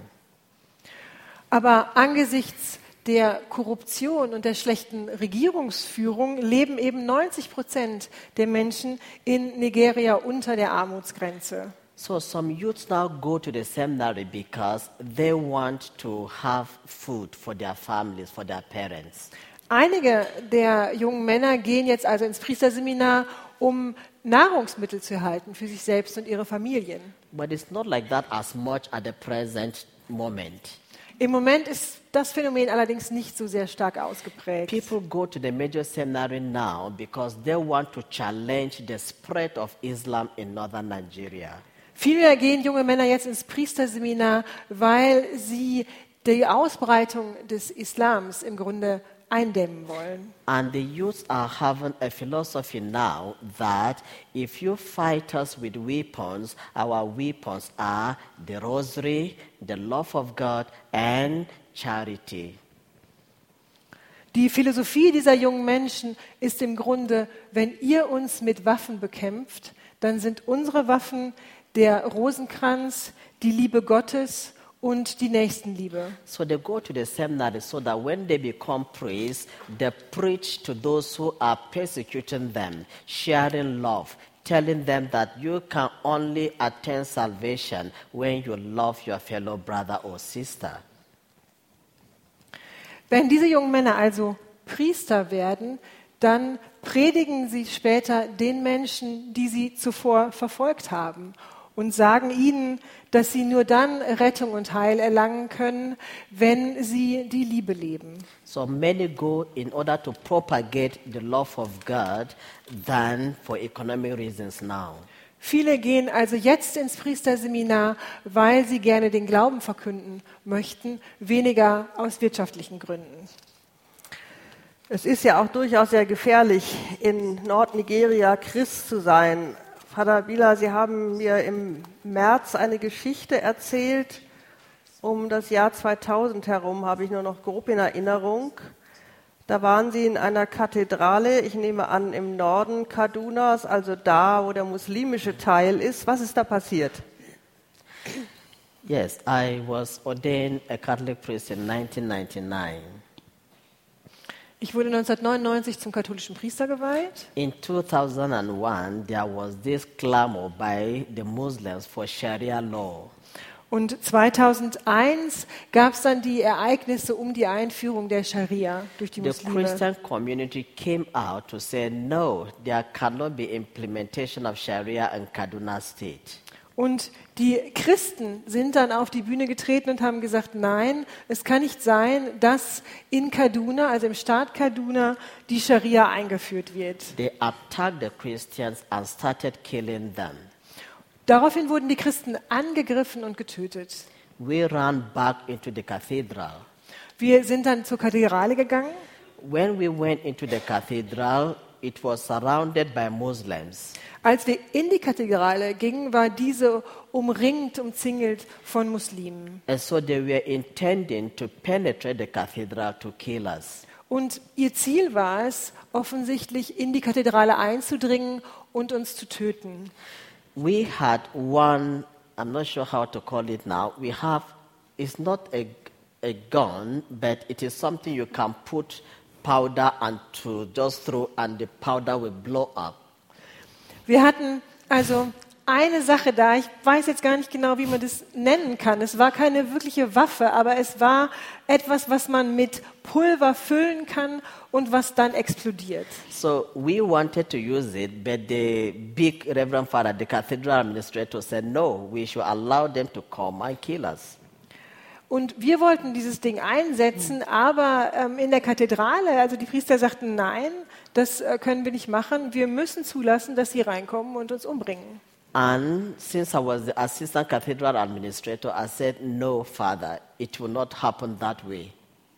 aber angesichts der Korruption und der schlechten Regierungsführung leben eben neunzig Prozent der Menschen in Nigeria unter der Armutsgrenze. So some youths now go to the seminary because they want to have food for their families, for their parents. Einige der jungen Männer gehen jetzt also ins Priesterseminar, um Nahrungsmittel zu erhalten für sich selbst und ihre Familien. But it's not like that as much at the present moment. Im Moment ist das Phänomen allerdings nicht so sehr stark ausgeprägt. People go to the major seminary now because they want to challenge the spread of Islam in northern Nigeria. Vielmehr gehen junge Männer jetzt ins Priesterseminar, weil sie die Ausbreitung des Islams im Grunde eindämmen wollen. And the youths are having a philosophy now that if you fight us with weapons, our weapons are the rosary, the love of God, and charity. Die Philosophie dieser jungen Menschen ist im Grunde, wenn ihr uns mit Waffen bekämpft, dann sind unsere Waffen der Rosenkranz, die Liebe Gottes und die Nächstenliebe. So they go to the seminary so that when they become priests, they preach to those who are persecuting them, sharing love, telling them that you can only attain salvation when you love your fellow brother or sister. Wenn diese jungen Männer also Priester werden, dann predigen sie später den Menschen, die sie zuvor verfolgt haben und sagen ihnen, dass sie nur dann Rettung und Heil erlangen können, wenn sie die Liebe leben. So many go in order to propagate the love of God than for economic reasons now. Viele gehen also jetzt ins Priesterseminar, weil sie gerne den Glauben verkünden möchten, weniger aus wirtschaftlichen Gründen. Es ist ja auch durchaus sehr gefährlich, in Nordnigeria Christ zu sein. Vater Bila, Sie haben mir im März eine Geschichte erzählt, um das Jahr zweitausend herum, habe ich nur noch grob in Erinnerung. Da waren Sie in einer Kathedrale, ich nehme an im Norden Kadunas, also da, wo der muslimische Teil ist. Was ist da passiert? Yes, I was ordained a Catholic priest in nineteen ninety-nine. Ich wurde neunzehnhundertneunundneunzig zum katholischen Priester geweiht. In two thousand one, there was this clamor by the Muslims for Sharia law. Und zweitausendeins gab es dann die Ereignisse um die Einführung der Scharia durch die The Muslime. Christian community came out to say, no, there cannot be implementation of Sharia in Kaduna State. Und die Christen sind dann auf die Bühne getreten und haben gesagt, nein, es kann nicht sein, dass in Kaduna, also im Staat Kaduna, die Scharia eingeführt wird. They attacked the Christians and started killing them. Daraufhin wurden die Christen angegriffen und getötet. We ran back into the cathedral. Wir sind dann zur Kathedrale gegangen. When we went into the cathedral, it was surrounded by Muslims. Als wir in die Kathedrale gingen, war diese umringt, umzingelt von Muslimen. And so they were intending to penetrate the cathedral to kill us. Und ihr Ziel war es, offensichtlich in die Kathedrale einzudringen und uns zu töten. We had one, I'm not sure how to call it now, we have, it's not a, a gun, but it is something you can put powder and to just throw and the powder will blow up. Wir hatten also eine Sache da, ich weiß jetzt gar nicht genau, wie man das nennen kann. Es war keine wirkliche Waffe, aber es war etwas, was man mit Pulver füllen kann und was dann explodiert. So we wanted to use it, but the big Reverend Father, the cathedral administrator said, no, we should allow them to come and kill us. Und wir wollten dieses Ding einsetzen, aber ähm, in der Kathedrale, also die Priester sagten, nein, das äh, können wir nicht machen. Wir müssen zulassen, dass sie reinkommen und uns umbringen. And since I was the assistant cathedral administrator, I said, no, Father, it will not happen that way.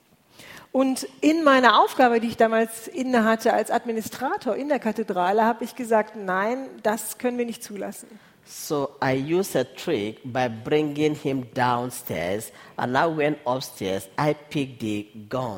Und in meiner Aufgabe, die ich damals inne hatte als Administrator in der Kathedrale, habe ich gesagt, nein, das können wir nicht zulassen. So I used a trick by bringing him downstairs, and I went upstairs, I picked the gun.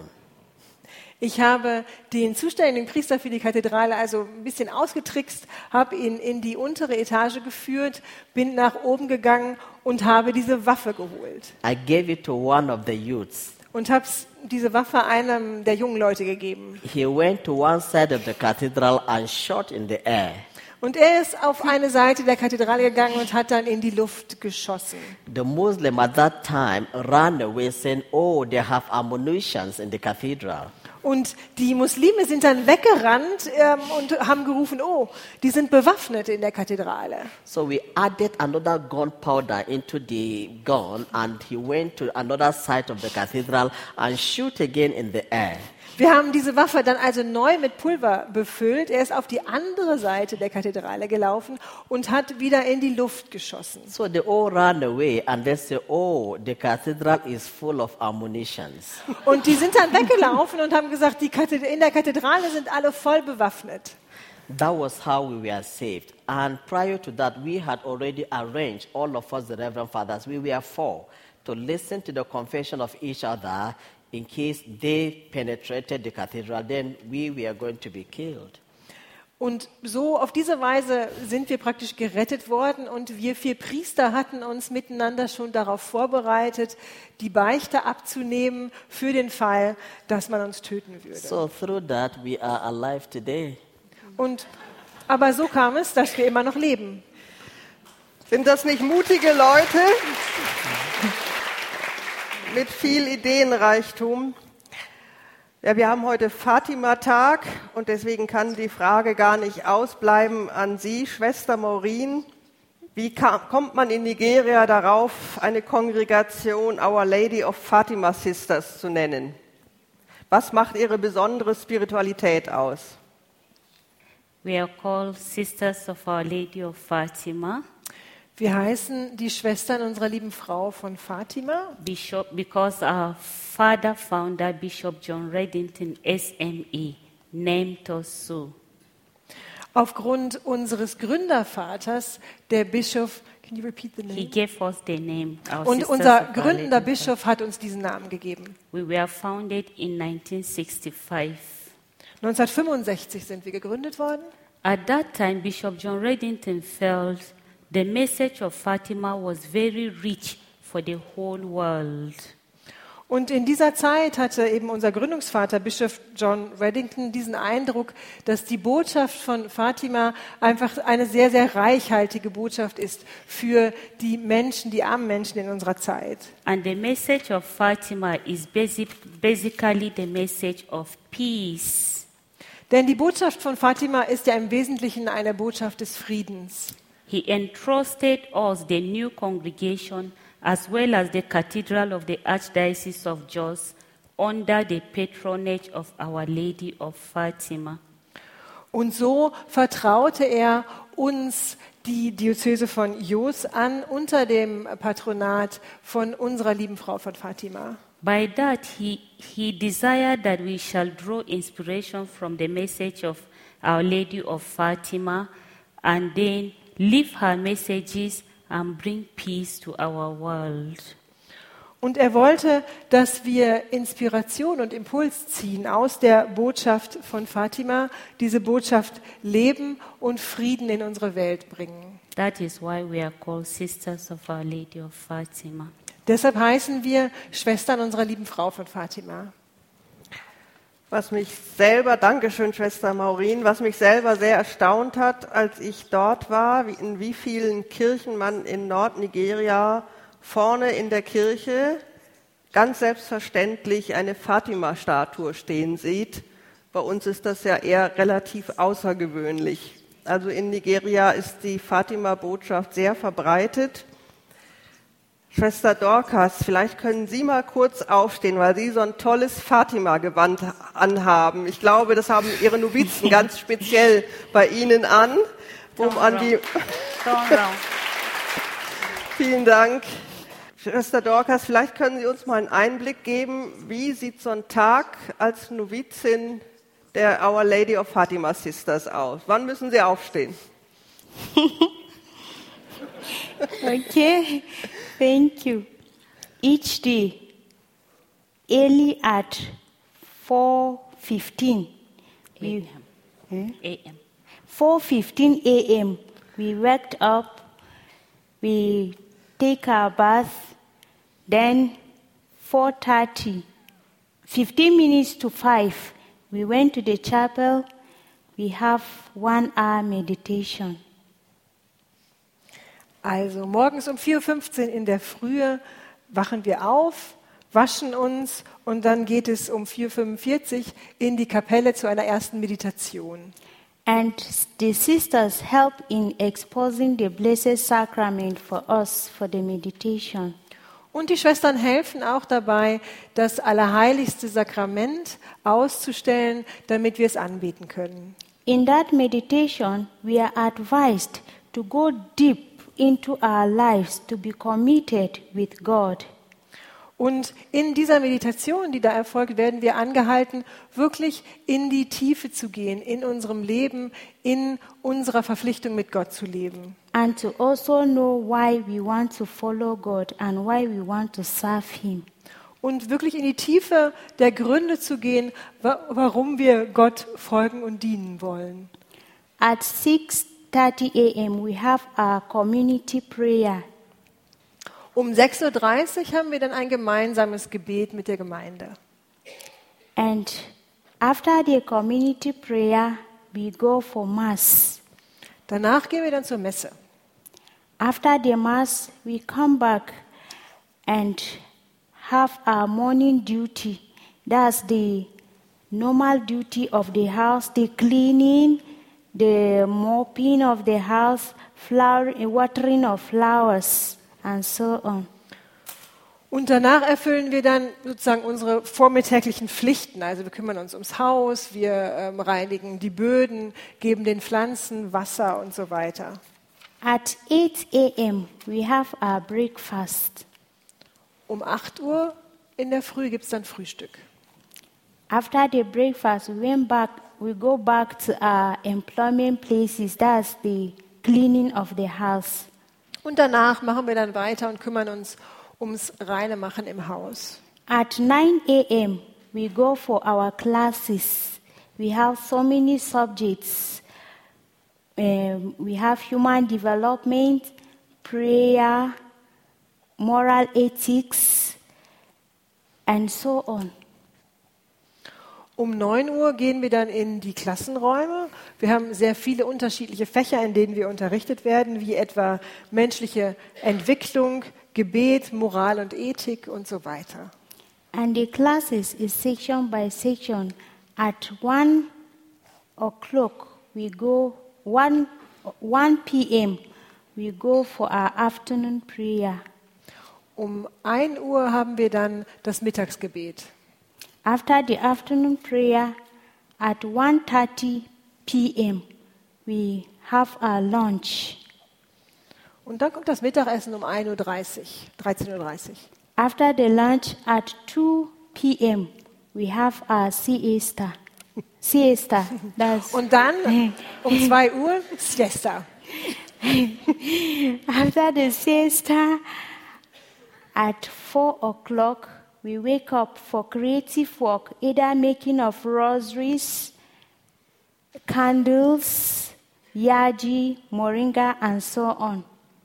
Ich habe den zuständigen Priester für die Kathedrale also ein bisschen ausgetrickst, habe ihn in die untere Etage geführt, bin nach oben gegangen und habe diese Waffe geholt. I gave it to one of the youths. Und habe diese Waffe einem der jungen Leute gegeben. He went to one side of the cathedral and shot in the air. Und er ist auf eine Seite der Kathedrale gegangen und hat dann in die Luft geschossen. The Muslim at that time ran away saying, oh, they have ammunitions in the cathedral. Und die Muslime sind dann weggerannt ähm, und haben gerufen, oh, die sind bewaffnet in der Kathedrale. So we added another gunpowder into the gun and he went to another side of the cathedral and shoot again in the air. Wir haben diese Waffe dann also neu mit Pulver befüllt. Er ist auf die andere Seite der Kathedrale gelaufen und hat wieder in die Luft geschossen. So they all ran away and they say, oh, the cathedral is full of ammunitions. Und die sind dann weggelaufen und haben gesagt, die Kathedra- in der Kathedrale sind alle voll bewaffnet. That was how we were saved. And prior to that, we had already arranged, all of us, the Reverend Fathers, we were four, to listen to the confession of each other in case they penetrated the cathedral, then we were going to be killed. Und so auf diese Weise sind wir praktisch gerettet worden und wir vier Priester hatten uns miteinander schon darauf vorbereitet, die Beichte abzunehmen für den Fall, dass man uns töten würde. So through that, we are alive today. Und, aber so kam es, dass wir immer noch leben. Sind das nicht mutige Leute mit viel Ideenreichtum? Ja, wir haben heute Fatima-Tag und deswegen kann die Frage gar nicht ausbleiben an Sie, Schwester Maureen. Wie kam, kommt man in Nigeria darauf, eine Kongregation Our Lady of Fatima Sisters zu nennen? Was macht Ihre besondere Spiritualität aus? We are called Sisters of Our Lady of Fatima. Wir heißen die Schwestern unserer lieben Frau von Fatima, Bishop, because our father founder, Bishop John Reddington, S M E, named us so. aufgrund unseres Gründervaters, der Bischof. Can you repeat the He name? gave us the name. Our Und Sisters unser of Our gründender Lady of Bischof hat uns diesen Namen gegeben. We were founded in nineteen sixty-five. neunzehnhundertfünfundsechzig sind wir gegründet worden. At that time, Bishop John Reddington felt the message of Fatima was very rich for the whole world. Und in dieser Zeit hatte eben unser Gründungsvater, Bischof John Reddington, diesen Eindruck, dass die Botschaft von Fatima einfach eine sehr, sehr reichhaltige Botschaft ist für die Menschen, die armen Menschen in unserer Zeit. And the message of Fatima is basic, basically the message of peace. Denn die Botschaft von Fatima ist ja im Wesentlichen eine Botschaft des Friedens. He entrusted us, the new congregation, as well as the Cathedral of the Archdiocese of Jos, under the patronage of Our Lady of Fatima. Und so vertraute er uns die Diözese von Jos an unter dem Patronat von unserer lieben Frau von Fatima. By that, he, he desired that we shall draw inspiration from the message of Our Lady of Fatima and then live her messages and bring peace to our world. Und er wollte, dass wir Inspiration und Impuls ziehen aus der Botschaft von Fatima, diese Botschaft leben und Frieden in unsere Welt bringen. That is why we are called Sisters of Our Lady of Fatima. Deshalb heißen wir Schwestern unserer lieben Frau von Fatima. Was mich selber, Dankeschön, Schwester Maureen, was mich selber sehr erstaunt hat, als ich dort war, wie, in wie vielen Kirchen man in Nordnigeria vorne in der Kirche ganz selbstverständlich eine Fatima-Statue stehen sieht. Bei uns ist das ja eher relativ außergewöhnlich. Also in Nigeria ist die Fatima-Botschaft sehr verbreitet. Schwester Dorcas, vielleicht können Sie mal kurz aufstehen, weil Sie so ein tolles Fatima-Gewand anhaben. Ich glaube, das haben Ihre Novizen ganz speziell bei Ihnen an. Um an die Vielen Dank. Schwester Dorcas, vielleicht können Sie uns mal einen Einblick geben, wie sieht so ein Tag als Novizin der Our Lady of Fatima Sisters aus? Wann müssen Sie aufstehen? Okay, thank you. Each day, early at four fifteen, we, eh? A M four fifteen a m, we waked up, we take our bath, then four thirty, fifteen minutes to five, we went to the chapel, we have one hour meditation. Also morgens um vier Uhr fünfzehn in der Frühe wachen wir auf, waschen uns und dann geht es um vier Uhr fünfundvierzig in die Kapelle zu einer ersten Meditation. And the sisters help in exposing the Blessed Sacrament for us for the meditation. Und die Schwestern helfen auch dabei, das allerheiligste Sakrament auszustellen, damit wir es anbeten können. In that meditation, we are advised to go deep into our lives, to be committed with God. Und in dieser Meditation, die da erfolgt, werden wir angehalten, wirklich in die Tiefe zu gehen, in unserem Leben, in unserer Verpflichtung mit Gott zu leben. And to also know why we want to follow God and why we want to serve Him. Und wirklich in die Tiefe der Gründe zu gehen, wa- warum wir Gott folgen und dienen wollen. At six thirty a.m. we have our community prayer. Um sechs Uhr dreißig haben wir dann ein gemeinsames Gebet mit der Gemeinde. And after the community prayer, we go for Mass. Danach gehen wir dann zur Messe. After the Mass, we come back and have our morning duty. That's the normal duty of the house, the cleaning, the mopping of the house, flower, watering of flowers, and so on. Und danach erfüllen wir dann sozusagen unsere vormittäglichen Pflichten. Also wir kümmern uns ums Haus, wir ähm, reinigen die Böden, geben den Pflanzen Wasser und so weiter. At eight a.m., we have our breakfast. Um acht Uhr in der Früh gibt es dann Frühstück. After the breakfast, we went back. We go back to our employment places. That's the cleaning of the house. Und danach machen wir dann weiter und kümmern uns ums Reinemachen im Haus. At nine a.m., we go for our classes. We have so many subjects. Um, we have human development, prayer, moral ethics, and so on. Um neun Uhr gehen wir dann in die Klassenräume. Wir haben sehr viele unterschiedliche Fächer, in denen wir unterrichtet werden, wie etwa menschliche Entwicklung, Gebet, Moral und Ethik und so weiter. And the classes is section by section. At one o'clock, we go, one, one p.m., we go for our afternoon prayer. Um ein Uhr haben wir dann das Mittagsgebet. After the afternoon prayer, at one thirty p.m., we have our lunch. Und dann kommt das Mittagessen um ein Uhr dreißig, dreizehn Uhr dreißig. After the lunch, at two p.m., we have our siesta. Siesta, that's Und dann um zwei Uhr Siesta. after the siesta, at four o'clock, we wake up for creative work, either making of rosaries, candles, yaji, moringa, and so on.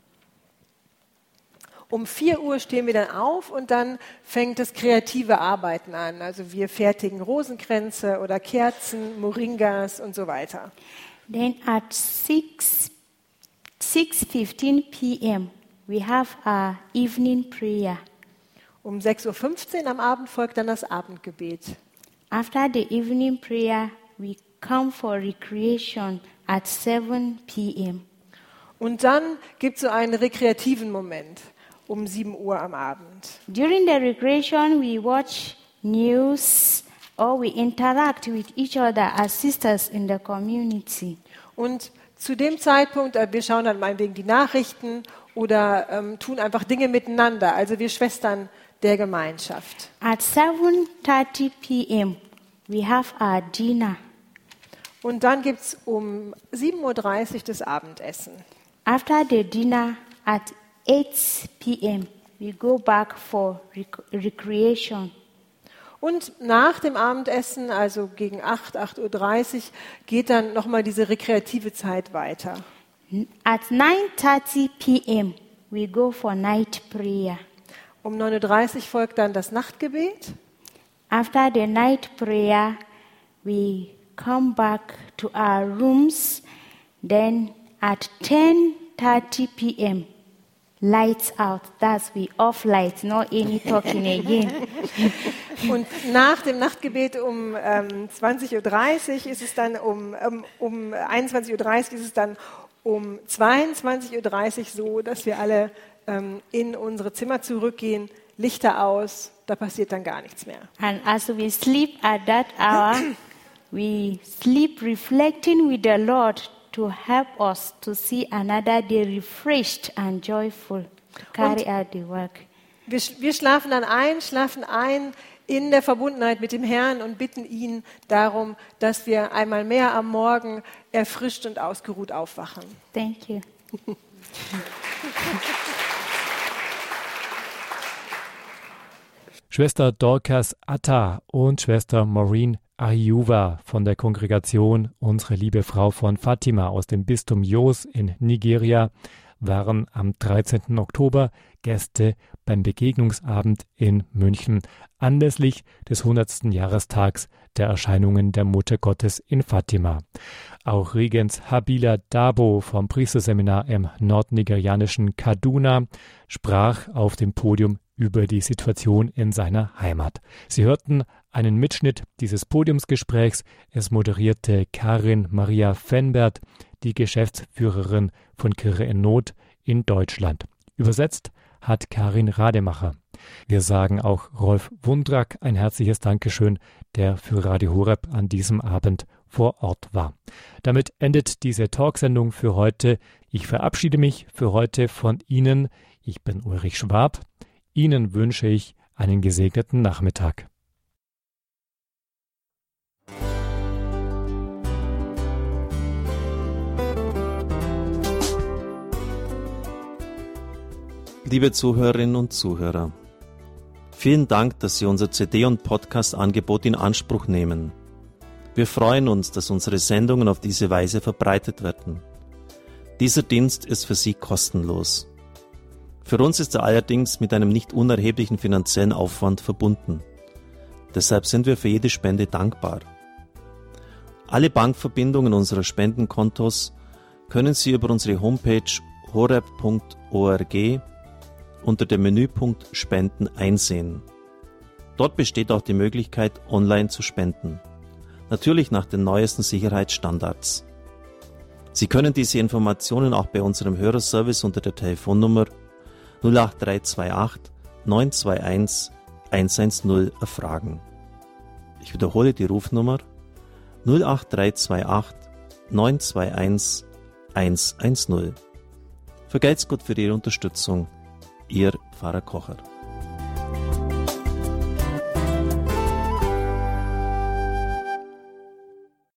Um vier Uhr stehen wir dann auf und dann fängt das kreative Arbeiten an. Also wir fertigen Rosenkränze oder Kerzen, Moringas und so weiter. Then at six fifteen p.m., we have our evening prayer. Um sechs Uhr fünfzehn am Abend folgt dann das Abendgebet. After the evening prayer, we come for recreation at seven p.m. Und dann gibt es so einen rekreativen Moment um sieben Uhr am Abend. During the recreation, we watch news or we interact with each other as sisters in the community. Und zu dem Zeitpunkt, äh, wir schauen dann meinetwegen die Nachrichten oder ähm, tun einfach Dinge miteinander, also wir Schwestern der Gemeinschaft. At seven thirty p.m., we have our dinner. Und dann gibt es um sieben Uhr dreißig das Abendessen. After the dinner, at eight p.m., we go back for rec- recreation. Und nach dem Abendessen, also gegen acht, acht Uhr dreißig, geht dann nochmal diese rekreative Zeit weiter. At nine thirty p.m., we go for night prayer. Um neun Uhr dreißig folgt dann das Nachtgebet. After the night prayer, we come back to our rooms. Then at ten thirty p.m., lights out. That's we off lights, no any talking again. Und nach dem Nachtgebet um ähm, zwanzig Uhr dreißig ist es dann um, um, um einundzwanzig Uhr dreißig ist es dann um zweiundzwanzig Uhr dreißig so, dass wir alle ähm, in unsere Zimmer zurückgehen, Lichter aus, da passiert dann gar nichts mehr. And as we sleep at that hour, we sleep reflecting with the Lord to help us to see another day refreshed and joyful to carry out the work. Wir, wir schlafen dann ein, schlafen ein in der Verbundenheit mit dem Herrn und bitten ihn darum, dass wir einmal mehr am Morgen erfrischt und ausgeruht aufwachen. Thank you. Schwester Dorcas Atta und Schwester Maureen Ayuwa von der Kongregation Unsere Liebe Frau von Fatima aus dem Bistum Jos in Nigeria waren am dreizehnten Oktober Gäste beim Begegnungsabend in München anlässlich des hundertsten Jahrestags der Erscheinungen der Mutter Gottes in Fatima. Auch Regens Habila Dabo vom Priesterseminar im nordnigerianischen Kaduna sprach auf dem Podium über die Situation in seiner Heimat. Sie hörten einen Mitschnitt dieses Podiumsgesprächs. Es moderierte Karin Maria Fenbert, die Geschäftsführerin von Kirche in Not in Deutschland. Übersetzt hat Karin Rademacher. Wir sagen auch Rolf Wundrak ein herzliches Dankeschön, der für Radio Horeb an diesem Abend vor Ort war. Damit endet diese Talksendung für heute. Ich verabschiede mich für heute von Ihnen. Ich bin Ulrich Schwab. Ihnen wünsche ich einen gesegneten Nachmittag. Liebe Zuhörerinnen und Zuhörer, vielen Dank, dass Sie unser C D- und Podcast-Angebot in Anspruch nehmen. Wir freuen uns, dass unsere Sendungen auf diese Weise verbreitet werden. Dieser Dienst ist für Sie kostenlos. Für uns ist er allerdings mit einem nicht unerheblichen finanziellen Aufwand verbunden. Deshalb sind wir für jede Spende dankbar. Alle Bankverbindungen unserer Spendenkontos können Sie über unsere Homepage horeb punkt org unter dem Menüpunkt Spenden einsehen. Dort besteht auch die Möglichkeit, online zu spenden. Natürlich nach den neuesten Sicherheitsstandards. Sie können diese Informationen auch bei unserem Hörerservice unter der Telefonnummer null acht drei zwei acht neun zwei eins eins eins null erfragen. Ich wiederhole die Rufnummer null acht drei zwei acht neun zwei eins eins eins null. Vergelt's Gott für Ihre Unterstützung. Ihr Pfarrer Kocher.